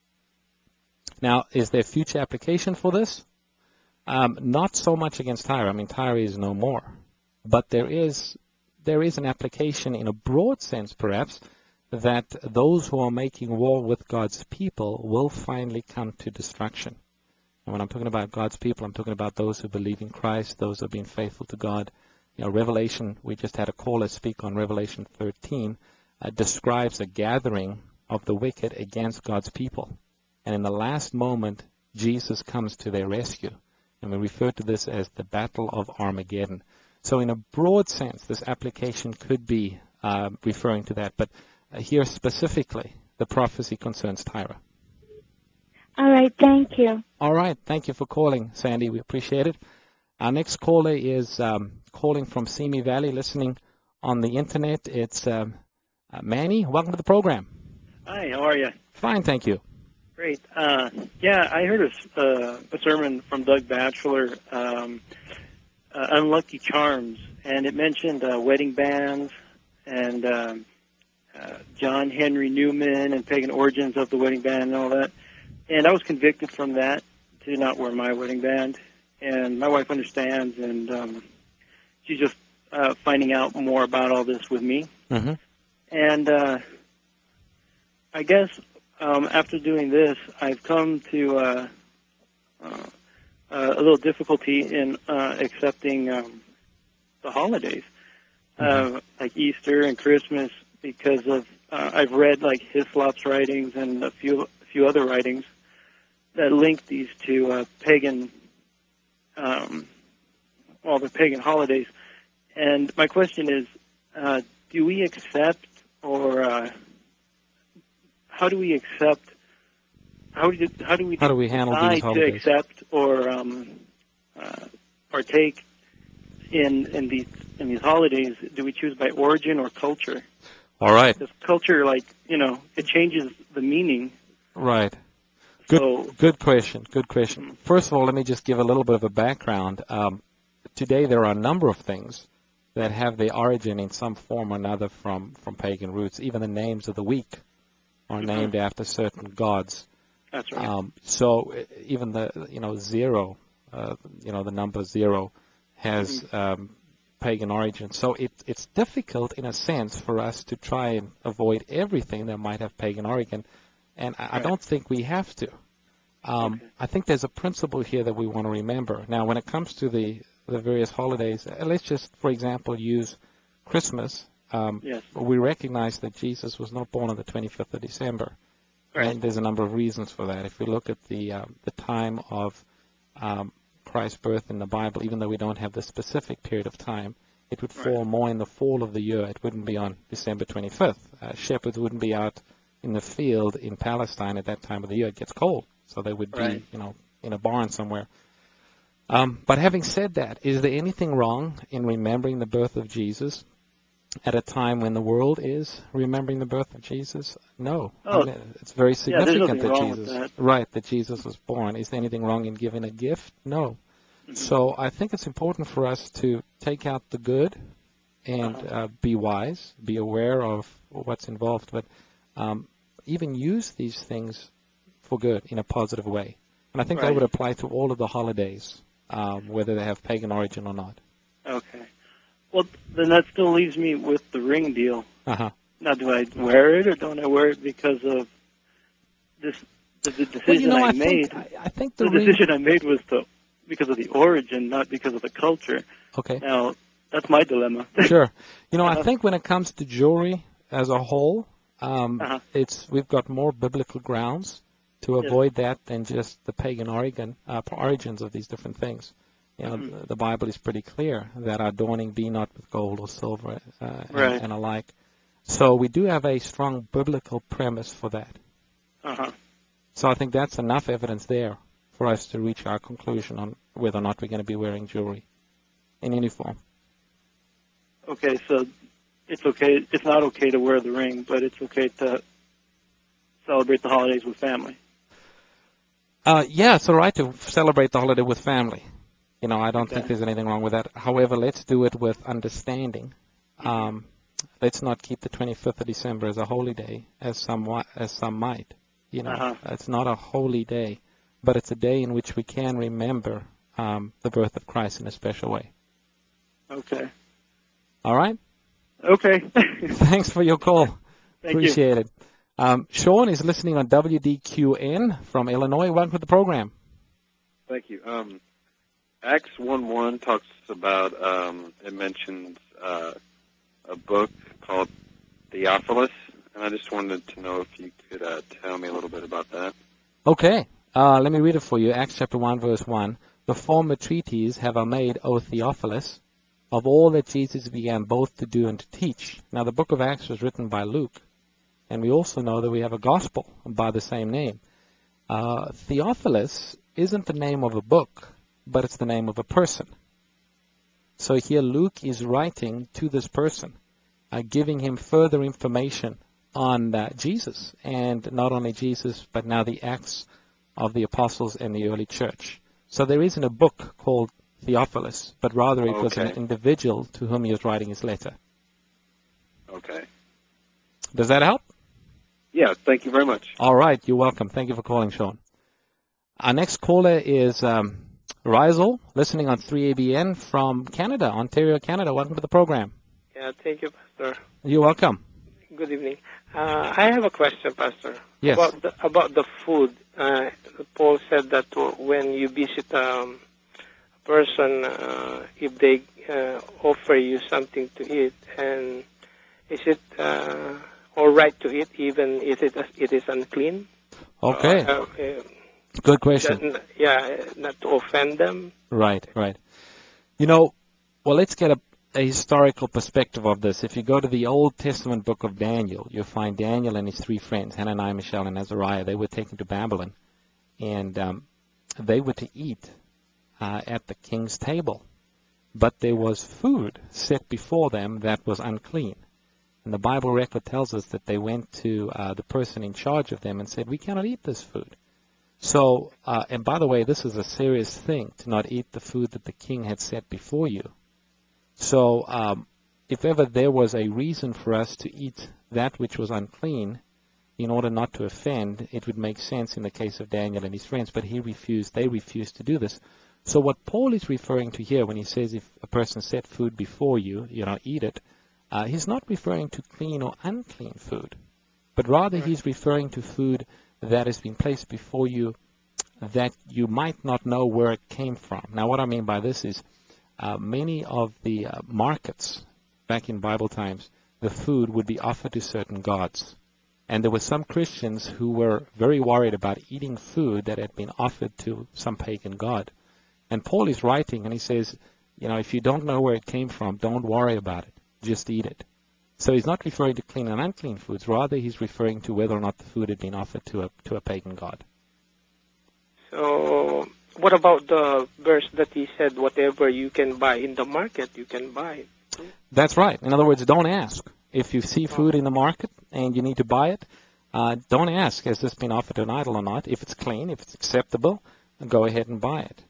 Now, is there future application for this? Not so much against Tyre. I mean, Tyre is no more. But there is an application in a broad sense, perhaps, that those who are making war with God's people will finally come to destruction. And when I'm talking about God's people, I'm talking about those who believe in Christ, those who have been faithful to God. Revelation, we just had a caller speak on Revelation 13, describes a gathering of the wicked against God's people. And in the last moment, Jesus comes to their rescue. And we refer to this as the Battle of Armageddon. So in a broad sense, this application could be referring to that. But here specifically, the prophecy concerns Tyre. All right, thank you. All right, thank you for calling, Sandy. We appreciate it. Our next caller is calling from Simi Valley, listening on the internet. It's Manny. Welcome to the program. Hi, how are you? Fine, thank you. Great. Yeah, I heard a sermon from Doug Batchelor, Unlucky Charms, and it mentioned wedding bands and John Henry Newman and pagan origins of the wedding band and all that. And I was convicted from that to not wear my wedding band. And my wife understands, and she's just finding out more about all this with me. Mm-hmm. And I guess after doing this, I've come to a little difficulty in accepting the holidays, like Easter and Christmas, because of I've read like Hislop's writings and a few other writings that link these to pagan, the pagan holidays. And my question is, do we accept, or how do we accept? How do we handle decide these holidays? to accept or partake in these holidays? Do we choose by origin or culture? All right. Because culture, it changes the meaning. Right. Good question. First of all, let me just give a little bit of a background. Today there are a number of things that have their origin in some form or another from pagan roots. Even the names of the week are named after certain gods. That's right. So even the zero, the number zero has pagan origin. So it's difficult in a sense for us to try and avoid everything that might have pagan origin, and I don't think we have to. I think there's a principle here that we want to remember. Now, when it comes to the various holidays, let's just, for example, use Christmas. Yes. We recognize that Jesus was not born on the 25th of December. Right. And there's a number of reasons for that. If we look at the time of Christ's birth in the Bible, even though we don't have the specific period of time, it would fall more in the fall of the year. It wouldn't be on December 25th. Shepherds wouldn't be out in the field in Palestine at that time of the year. It gets cold, so they would be, in a barn somewhere. But having said that, is there anything wrong in remembering the birth of Jesus at a time when the world is remembering the birth of Jesus? No. Oh, I mean, it's very significant that Jesus was born. Is there anything wrong in giving a gift? No. So I think it's important for us to take out the good and be wise, be aware of what's involved, but even use these things for good in a positive way. And I think that would apply to all of the holidays, whether they have pagan origin or not. Okay. Well, then that still leaves me with the ring deal. Uh-huh. Now, do I wear it or don't I wear it because of the decision I made? I think the decision I made was because of the origin, not because of the culture. Okay. Now, that's my dilemma. Sure. I think when it comes to jewelry as a whole, we've got more biblical grounds to avoid that than just the pagan origins of these different things. The Bible is pretty clear that our adorning be not with gold or silver and alike. So we do have a strong biblical premise for that. So I think that's enough evidence there for us to reach our conclusion on whether or not we're going to be wearing jewelry in any form. Okay, so it's okay. It's not okay to wear the ring, but it's okay to celebrate the holidays with family. It's all right to celebrate the holiday with family. I don't think there's anything wrong with that. However, let's do it with understanding. Let's not keep the 25th of December as a holy day, as some might. It's not a holy day, but it's a day in which we can remember the birth of Christ in a special way. Okay. All right? Okay. Thanks for your call. Appreciate it. Sean is listening on WDQN from Illinois. Welcome to the program. Thank you. Acts 1:1 talks about, it mentions a book called Theophilus, and I just wanted to know if you could tell me a little bit about that. Okay. Let me read it for you. Acts chapter 1, verse 1. The former treatise have I made, O Theophilus, of all that Jesus began both to do and to teach. Now, the book of Acts was written by Luke, and we also know that we have a gospel by the same name. Theophilus isn't the name of a book, but it's the name of a person. So here Luke is writing to this person, giving him further information on Jesus, and not only Jesus, but now the Acts of the Apostles and the early church. So there isn't a book called Theophilus, but rather it was an individual to whom he was writing his letter. Okay. Does that help? Yeah, thank you very much. All right, you're welcome. Thank you for calling, Sean. Our next caller is Rizal, listening on 3ABN from Canada, Ontario, Canada. Welcome to the program. Yeah, thank you, Pastor. You're welcome. Good evening. I have a question, Pastor. Yes. About the food. Paul said that when you visit a person, if they offer you something to eat, and is it all right to eat even if it is unclean? Okay. Good question. Not to offend them. Right. Well, let's get a historical perspective of this. If you go to the Old Testament book of Daniel, you'll find Daniel and his three friends, Hananiah, Mishael, and Azariah. They were taken to Babylon, and they were to eat at the king's table. But there was food set before them that was unclean. And the Bible record tells us that they went to the person in charge of them and said, we cannot eat this food. So, and by the way, this is a serious thing, to not eat the food that the king had set before you. So if ever there was a reason for us to eat that which was unclean in order not to offend, it would make sense in the case of Daniel and his friends, but they refused to do this. So what Paul is referring to here when he says if a person set food before you, eat it, he's not referring to clean or unclean food, but rather he's referring to food that has been placed before you that you might not know where it came from. Now what I mean by this is many of the markets back in Bible times, the food would be offered to certain gods. And there were some Christians who were very worried about eating food that had been offered to some pagan god. And Paul is writing and he says, if you don't know where it came from, don't worry about it. Just eat it. So he's not referring to clean and unclean foods. Rather, he's referring to whether or not the food had been offered to a pagan god. So what about the verse that he said, whatever you can buy in the market, you can buy it? That's right. In other words, don't ask. If you see food in the market and you need to buy it, don't ask, has this been offered to an idol or not? If it's clean, if it's acceptable, go ahead and buy it.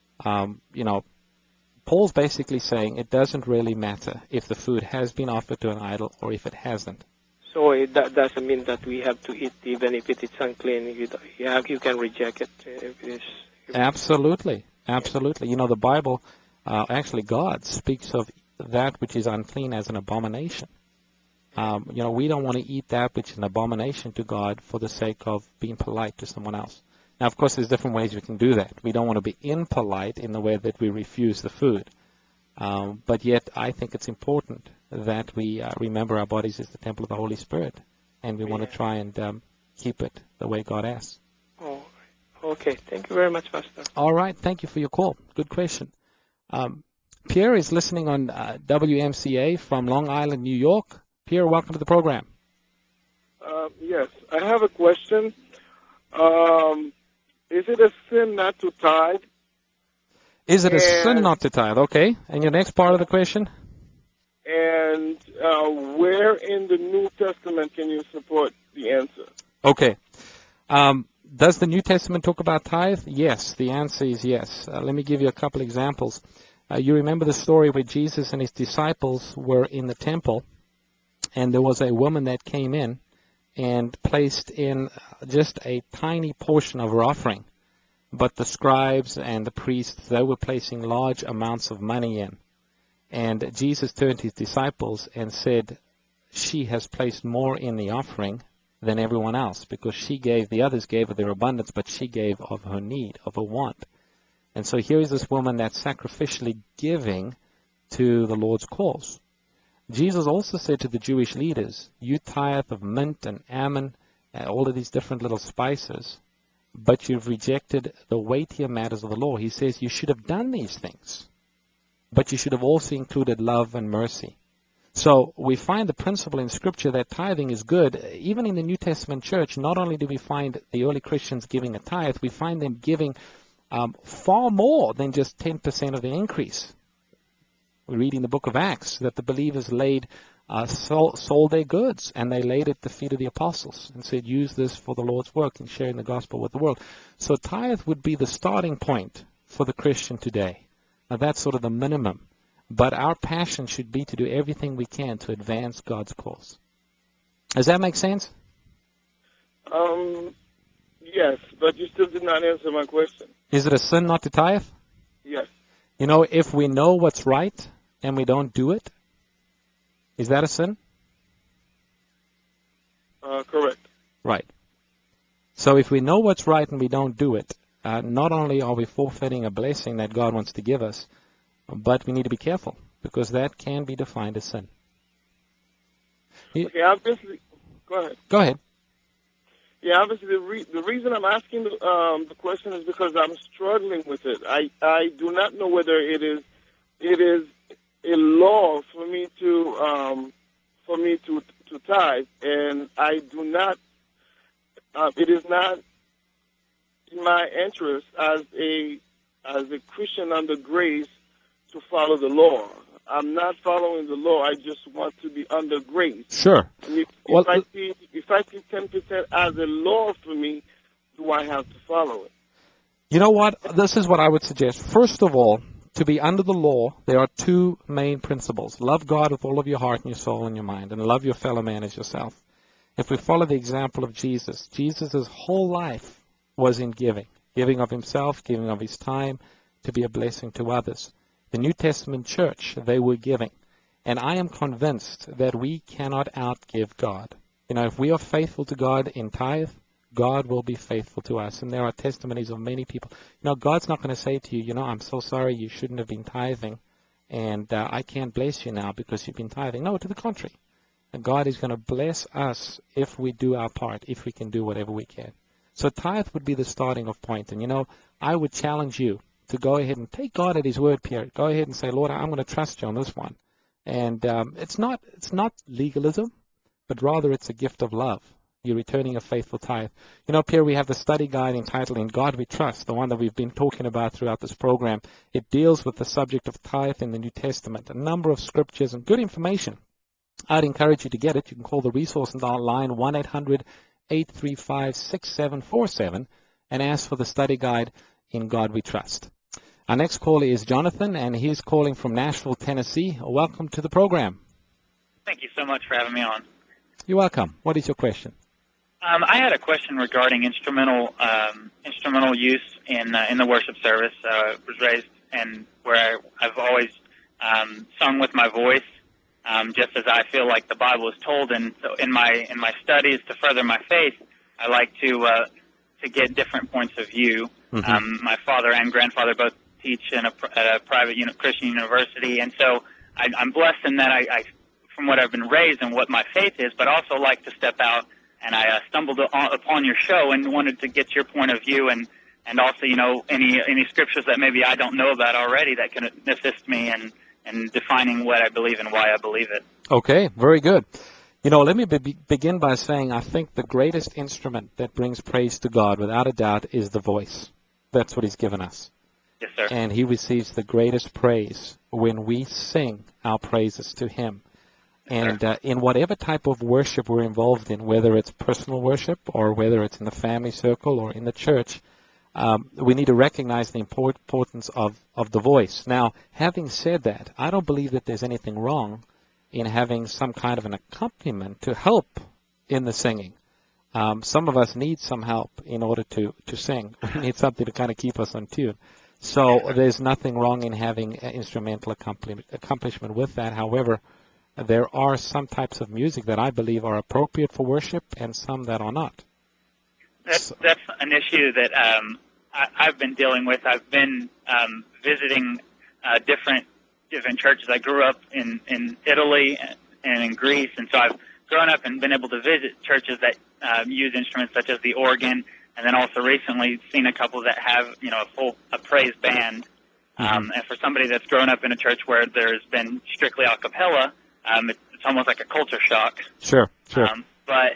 Paul's basically saying it doesn't really matter if the food has been offered to an idol or if it hasn't. So that doesn't mean that we have to eat even if it is unclean. You can reject it. Absolutely. Absolutely. The Bible, actually God speaks of that which is unclean as an abomination. We don't want to eat that which is an abomination to God for the sake of being polite to someone else. Now, of course, there's different ways we can do that. We don't want to be impolite in the way that we refuse the food. But yet, I think it's important that we remember our bodies is the temple of the Holy Spirit, and we want to try and keep it the way God asks. Oh, okay. Thank you very much, Pastor. All right. Thank you for your call. Good question. Pierre is listening on WMCA from Long Island, New York. Pierre, welcome to the program. Yes, I have a question. Is it a sin not to tithe? Is it a sin not to tithe? Okay. And your next part of the question? And where in the New Testament can you support the answer? Okay. Does the New Testament talk about tithe? Yes. The answer is yes. Let me give you a couple examples. You remember the story where Jesus and his disciples were in the temple, and there was a woman that came in and placed in just a tiny portion of her offering. But the scribes and the priests, they were placing large amounts of money in. And Jesus turned to his disciples and said, she has placed more in the offering than everyone else, because the others gave of their abundance, but she gave of her need, of her want. And so here is this woman that's sacrificially giving to the Lord's cause. Jesus also said to the Jewish leaders, you tithe of mint and almond, all of these different little spices, but you've rejected the weightier matters of the law. He says you should have done these things, but you should have also included love and mercy. So we find the principle in Scripture that tithing is good. Even in the New Testament church, not only do we find the early Christians giving a tithe, we find them giving far more than just 10% of the increase. We read in the book of Acts that the believers sold their goods, and they laid it at the feet of the apostles and said, use this for the Lord's work in sharing the gospel with the world. So tithe would be the starting point for the Christian today. Now that's sort of the minimum. But our passion should be to do everything we can to advance God's cause. Does that make sense? Yes, but you still did not answer my question. Is it a sin not to tithe? Yes. If we know what's right and we don't do it, is that a sin? Correct. Right. So if we know what's right and we don't do it, not only are we forfeiting a blessing that God wants to give us, but we need to be careful, because that can be defined as sin. Okay, obviously, go ahead. Go ahead. Yeah, obviously the reason I'm asking the question is because I'm struggling with it. I do not know whether it is a law for me to tithe, and I do not. It is not in my interest as a Christian under grace to follow the law. I'm not following the law. I just want to be under grace. Sure. And if I see 10% as a law for me, do I have to follow it? You know what? This is what I would suggest. First of all, to be under the law, there are two main principles. Love God with all of your heart and your soul and your mind, and love your fellow man as yourself. If we follow the example of Jesus, Jesus' whole life was in giving. Giving of himself, giving of his time to be a blessing to others. The New Testament church, they were giving. And I am convinced that we cannot outgive God. You know, if we are faithful to God in tithe, God will be faithful to us. And there are testimonies of many people. You know, God's not going to say to you, you know, I'm so sorry you shouldn't have been tithing, and I can't bless you now because you've been tithing. No, to the contrary. God is going to bless us if we do our part, if we can do whatever we can. So tithe would be the starting of point. And, you know, I would challenge you to go ahead and take God at his word, Pierre. Go ahead and say, Lord, I'm going to trust you on this one. And it's not legalism, but rather it's a gift of love. You're returning a faithful tithe. You know, Pierre, we have the study guide entitled In God We Trust, the one that we've been talking about throughout this program. It deals with the subject of tithe in the New Testament, a number of scriptures and good information. I'd encourage you to get it. You can call the resource line 1-800-835-6747 and ask for the study guide In God We Trust. Our next caller is Jonathan, and he's calling from Nashville, Tennessee. Welcome to the program. Thank you so much for having me on. You're welcome. What is your question? I had a question regarding instrumental use in the worship service. I was raised and where I've always sung with my voice, just as I feel like the Bible is told. And so in my studies to further my faith, I like to get different points of view. Mm-hmm. My father and grandfather both teach at a private Christian university, and so I'm blessed in that I from what I've been raised and what my faith is, but also like to step out. And I stumbled upon your show and wanted to get your point of view, and also, you know, any scriptures that maybe I don't know about already that can assist me in defining what I believe and why I believe it. Okay, very good. You know, let me begin by saying I think the greatest instrument that brings praise to God, without a doubt, is the voice. That's what he's given us. Yes, sir. And he receives the greatest praise when we sing our praises to him. And in whatever type of worship we're involved in, whether it's personal worship or whether it's in the family circle or in the church, we need to recognize the importance of the voice. Now, having said that, I don't believe that there's anything wrong in having some kind of an accompaniment to help in the singing. Some of us need some help in order to sing. We need something to kind of keep us on tune. So there's nothing wrong in having instrumental accompaniment with that. However, there are some types of music that I believe are appropriate for worship and some that are not. That's an issue that I've been dealing with. I've been visiting different churches. I grew up in Italy and in Greece, and so I've grown up and been able to visit churches that use instruments such as the organ, and then also recently seen a couple that have, you know, a praise band. And for somebody that's grown up in a church where there's been strictly a cappella, it's almost like a culture shock. Sure. But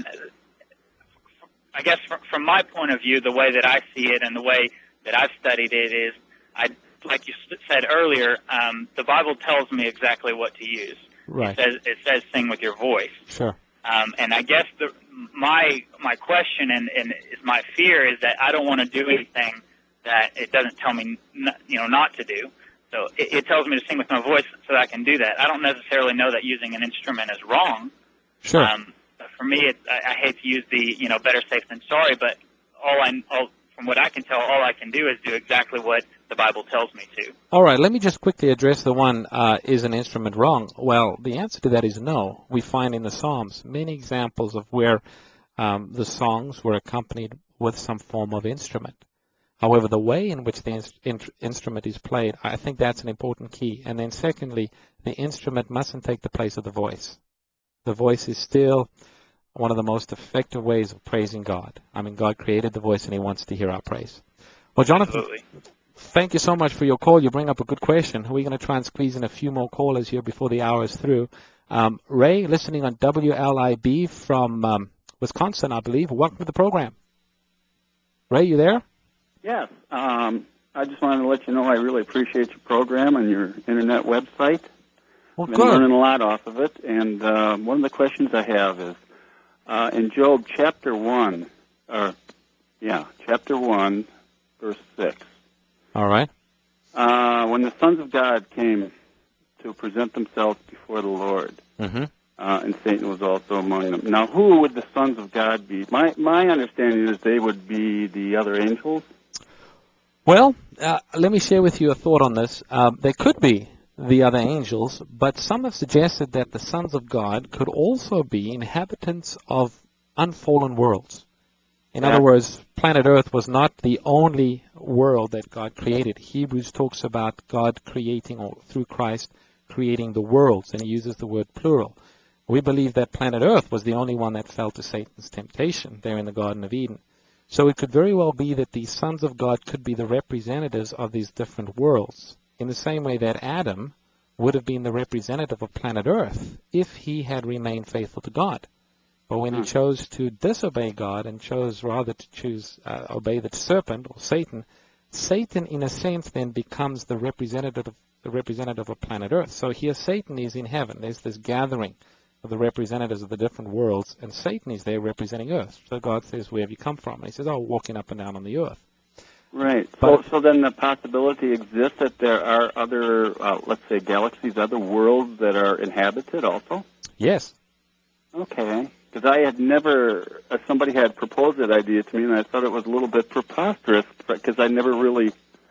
I guess from my point of view, the way that I see it and the way that I've studied it is, like you said earlier, the Bible tells me exactly what to use. Right. It says sing with your voice. Sure. And I guess my question and is my fear is that I don't want to do anything that it doesn't tell me not to do. So it tells me to sing with my voice so that I can do that. I don't necessarily know that using an instrument is wrong. Sure. But for me, I hate to use the better safe than sorry, but from what I can tell, all I can do is do exactly what the Bible tells me to. All right, let me just quickly address the one, is an instrument wrong? Well, the answer to that is no. We find in the Psalms many examples of where the songs were accompanied with some form of instrument. However, the way in which the instrument is played, I think that's an important key. And then secondly, the instrument mustn't take the place of the voice. The voice is still one of the most effective ways of praising God. I mean, God created the voice and he wants to hear our praise. Well, Jonathan, absolutely. Thank you so much for your call. You bring up a good question. We're going to try and squeeze in a few more callers here before the hour is through. Ray, listening on WLIB from Wisconsin, I believe. Welcome to the program. Ray, you there? Yes. I just wanted to let you know I really appreciate your program and your internet website. Well, I've been learning a lot off of it. And one of the questions I have is, in Job chapter 1, verse 6. All right. when the sons of God came to present themselves before the Lord, and Satan was also among them. Now, who would the sons of God be? My understanding is they would be the other angels. Well, let me share with you a thought on this. They could be the other angels, but some have suggested that the sons of God could also be inhabitants of unfallen worlds. In other words, planet Earth was not the only world that God created. Hebrews talks about God creating, or through Christ, creating the worlds, and he uses the word plural. We believe that planet Earth was the only one that fell to Satan's temptation there in the Garden of Eden. So it could very well be that these sons of God could be the representatives of these different worlds, in the same way that Adam would have been the representative of planet Earth if he had remained faithful to God. But when he chose to disobey God and chose rather to obey the serpent, or Satan, Satan in a sense then becomes the representative of planet Earth. So here Satan is in heaven. There's this gathering of the representatives of the different worlds, and Satan is there representing Earth. So God says, where have you come from? And he says, oh, walking up and down on the earth. Right. But, so then the possibility exists that there are other, let's say, galaxies, other worlds that are inhabited also? Yes. Okay. Because I had never, somebody had proposed that idea to me, and I thought it was a little bit preposterous, because I never really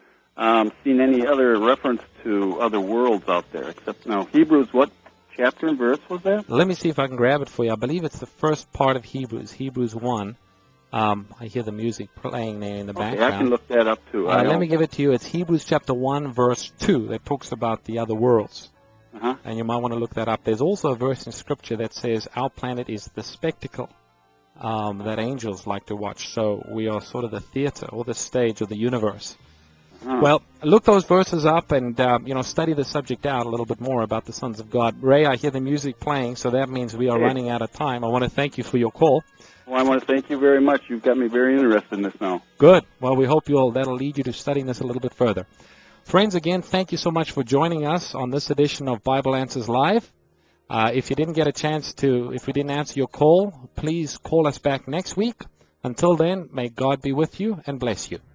seen any other reference to other worlds out there, except now Hebrews, what chapter and verse was that? Let me see if I can grab it for you. I believe it's the first part of Hebrews, Hebrews 1. I hear the music playing there in the background. I can look that up too. Let me give it to you. It's Hebrews chapter 1, verse 2 that talks about the other worlds. And you might want to look that up. There's also a verse in Scripture that says our planet is the spectacle that angels like to watch. So we are sort of the theater or the stage of the universe. Well, look those verses up and, study the subject out a little bit more about the sons of God. Ray, I hear the music playing, so that means we are running out of time. I want to thank you for your call. Well, I want to thank you very much. You've got me very interested in this now. Good. Well, we hope that'll lead you to studying this a little bit further. Friends, again, thank you so much for joining us on this edition of Bible Answers Live. If you didn't get a chance if we didn't answer your call, please call us back next week. Until then, may God be with you and bless you.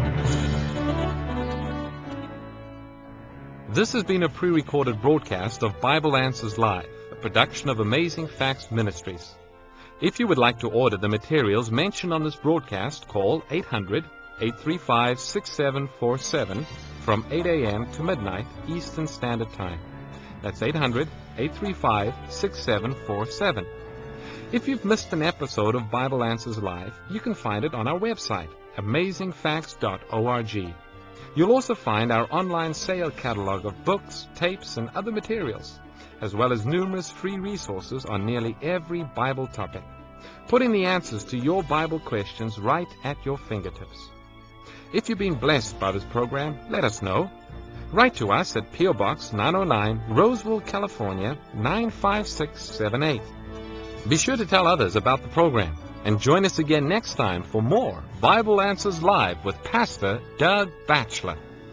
This has been a pre-recorded broadcast of Bible Answers Live, a production of Amazing Facts Ministries. If you would like to order the materials mentioned on this broadcast, call 800-835-6747 from 8 a.m. to midnight Eastern Standard Time. That's 800-835-6747. If you've missed an episode of Bible Answers Live, you can find it on our website, amazingfacts.org. You'll also find our online sale catalog of books, tapes, and other materials, as well as numerous free resources on nearly every Bible topic, putting the answers to your Bible questions right at your fingertips. If you've been blessed by this program, let us know. Write to us at P.O. Box 909, Roseville, California, 95678. Be sure to tell others about the program, and join us again next time for more Bible Answers Live with Pastor Doug Batchelor.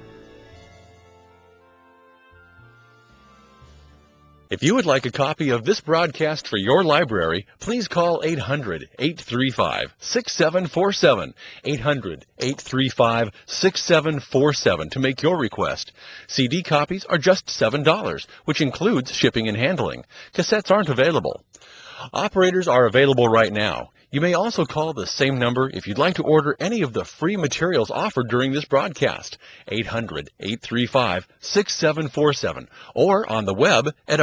If you would like a copy of this broadcast for your library, please call 800-835-6747, 800-835-6747 to make your request. CD copies are just $7, which includes shipping and handling. Cassettes aren't available. Operators are available right now. You may also call the same number if you'd like to order any of the free materials offered during this broadcast, 800-835-6747, or on the web at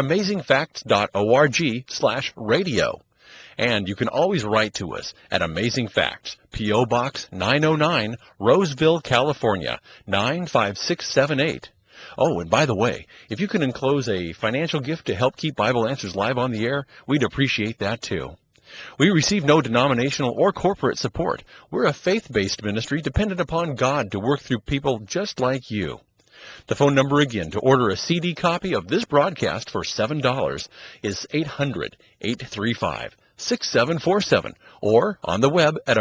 amazingfacts.org/radio. And you can always write to us at Amazing Facts, P.O. Box 909, Roseville, California, 95678. Oh, and by the way, if you can enclose a financial gift to help keep Bible Answers Live on the air, we'd appreciate that too. We receive no denominational or corporate support. We're a faith-based ministry dependent upon God to work through people just like you. The phone number again to order a CD copy of this broadcast for $7 is 800-835-6747, or on the web at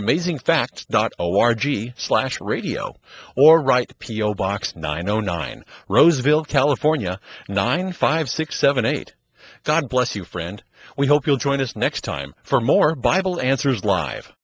amazingfacts.org/radio, or write P.O. Box 909, Roseville, California, 95678. God bless you, friend. We hope you'll join us next time for more Bible Answers Live.